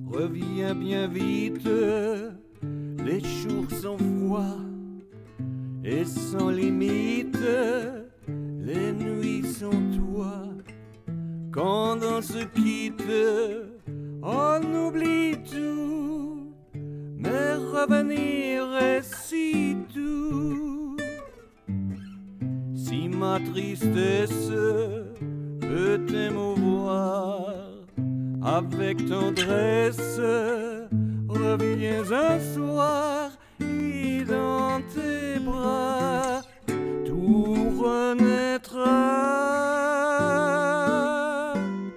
reviens bien vite, les jours sont froids et sans limite, les nuits sont toi. Quand on se quitte, on oublie tout, mais revenir est si doux. Si ma tristesse peut t'émouvoir, avec tendresse, reviens un soir et dans tes bras tout renaîtra.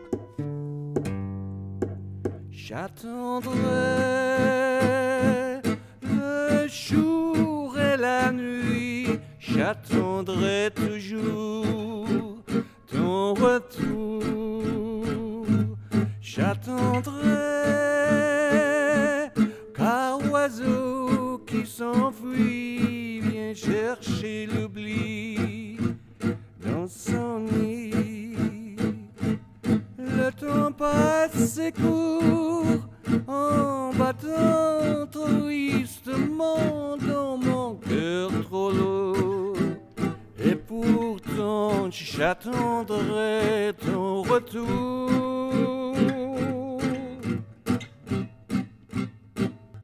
J'attendrai le jour et la nuit, j'attendrai toujours ton retour. J'attendrai, car oiseau qui s'enfuit vient chercher l'oubli dans son nid. Le temps passe et court en battant tristement dans mon cœur trop lourd. Et pourtant j'attendrai ton retour.